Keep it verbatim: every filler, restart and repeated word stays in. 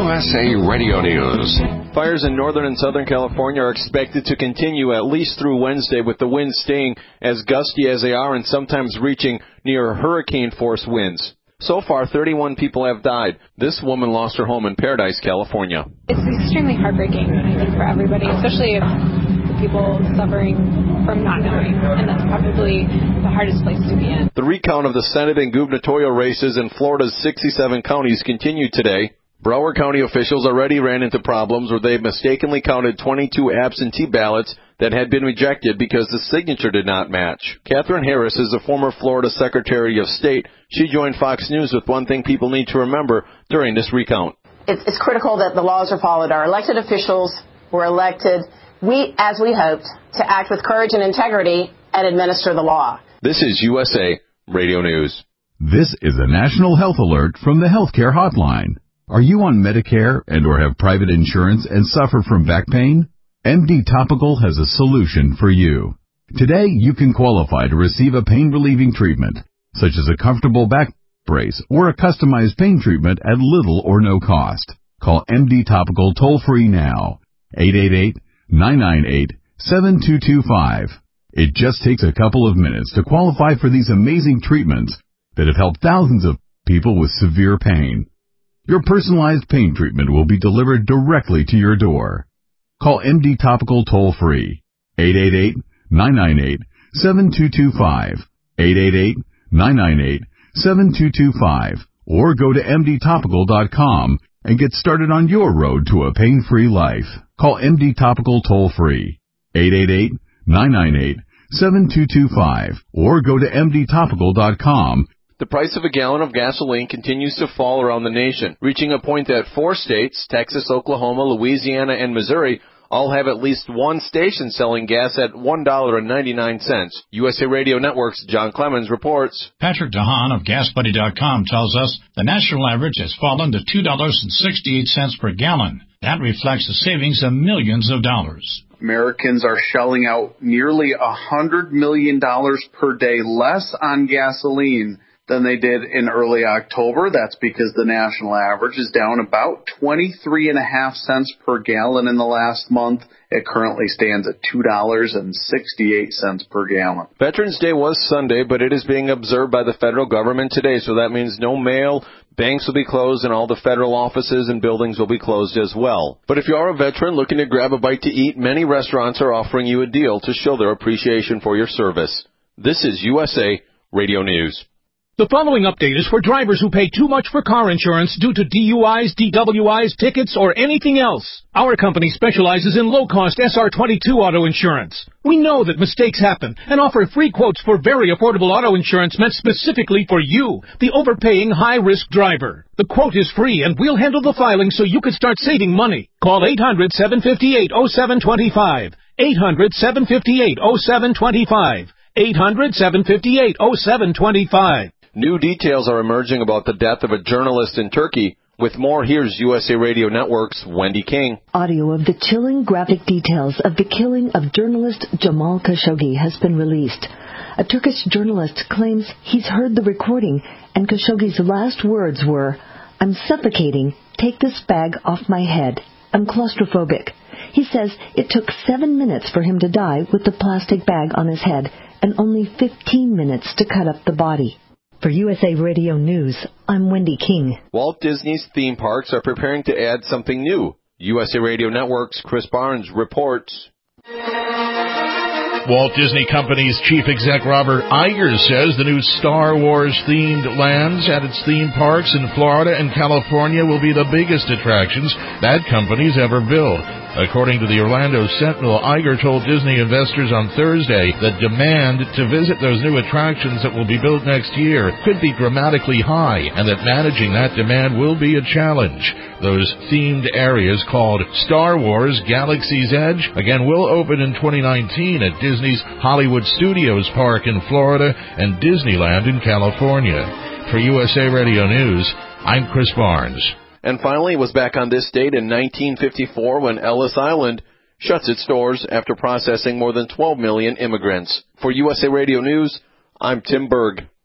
U S A Radio News. Fires in northern and southern California are expected to continue at least through Wednesday, with the winds staying as gusty as they are and sometimes reaching near hurricane-force winds. So far, thirty-one people have died. This woman lost her home in Paradise, California. It's extremely heartbreaking, I think, for everybody, especially if the people suffering from not knowing, and that's probably the hardest place to be in. The recount of the Senate and gubernatorial races in Florida's sixty-seven counties continued today. Broward County officials already ran into problems where they mistakenly counted twenty-two absentee ballots that had been rejected because the signature did not match. Katherine Harris is a former Florida Secretary of State. She joined Fox News with one thing people need to remember during this recount. It's, it's critical that the laws are followed. Our elected officials were elected, we, as we hoped, to act with courage and integrity and administer the law. This is U S A Radio News. This is a national health alert from the Healthcare Hotline. Are you on Medicare and or have private insurance and suffer from back pain? M D Topical has a solution for you. Today, you can qualify to receive a pain-relieving treatment, such as a comfortable back brace or a customized pain treatment at little or no cost. Call M D Topical toll-free now, eight eight eight, nine nine eight, seven two two five. It just takes a couple of minutes to qualify for these amazing treatments that have helped thousands of people with severe pain. Your personalized pain treatment will be delivered directly to your door. Call M D Topical toll-free, eight eight eight, nine nine eight, seven two two five, eight eight eight, nine nine eight, seven two two five, or go to M D topical dot com and get started on your road to a pain-free life. Call M D Topical toll-free, eight eight eight, nine nine eight, seven two two five, or go to M D topical dot com. The price of a gallon of gasoline continues to fall around the nation, reaching a point that four states, Texas, Oklahoma, Louisiana, and Missouri, all have at least one station selling gas at one dollar and ninety-nine cents. U S A Radio Network's John Clemens reports. Patrick DeHaan of gas buddy dot com tells us the national average has fallen to two dollars and sixty-eight cents per gallon. That reflects a savings of millions of dollars. Americans are shelling out nearly one hundred million dollars per day less on gasoline than they did in early October. That's because the national average is down about twenty-three and a half cents per gallon in the last month. It currently stands at two dollars and sixty-eight cents per gallon. Veterans Day was Sunday, but it is being observed by the federal government today, so that means no mail, banks will be closed, and all the federal offices and buildings will be closed as well. But if you are a veteran looking to grab a bite to eat, many restaurants are offering you a deal to show their appreciation for your service. This is U S A Radio News. The following update is for drivers who pay too much for car insurance due to D U Is, D W Is, tickets, or anything else. Our company specializes in low-cost S R twenty-two auto insurance. We know that mistakes happen and offer free quotes for very affordable auto insurance meant specifically for you, the overpaying high-risk driver. The quote is free, and we'll handle the filing so you can start saving money. Call eight hundred, seven five eight, oh seven two five. eight hundred, seven five eight, oh seven two five. eight hundred, seven five eight, oh seven two five. New details are emerging about the death of a journalist in Turkey. With more, here's U S A Radio Network's Wendy King. Audio of the chilling graphic details of the killing of journalist Jamal Khashoggi has been released. A Turkish journalist claims he's heard the recording, and Khashoggi's last words were, "I'm suffocating. Take this bag off my head. I'm claustrophobic." He says it took seven minutes for him to die with the plastic bag on his head, and only fifteen minutes to cut up the body. For U S A Radio News, I'm Wendy King. Walt Disney's theme parks are preparing to add something new. U S A Radio Network's Chris Barnes reports. Walt Disney Company's chief exec Robert Iger says the new Star Wars-themed lands at its theme parks in Florida and California will be the biggest attractions that company's ever built. According to the Orlando Sentinel, Iger told Disney investors on Thursday that demand to visit those new attractions that will be built next year could be dramatically high, and that managing that demand will be a challenge. Those themed areas called Star Wars Galaxy's Edge, again, will open in twenty nineteen at Disney's Hollywood Studios Park in Florida and Disneyland in California. For U S A Radio News, I'm Chris Barnes. And finally, it was back on this date in nineteen fifty-four when Ellis Island shuts its doors after processing more than twelve million immigrants. For U S A Radio News, I'm Tim Berg.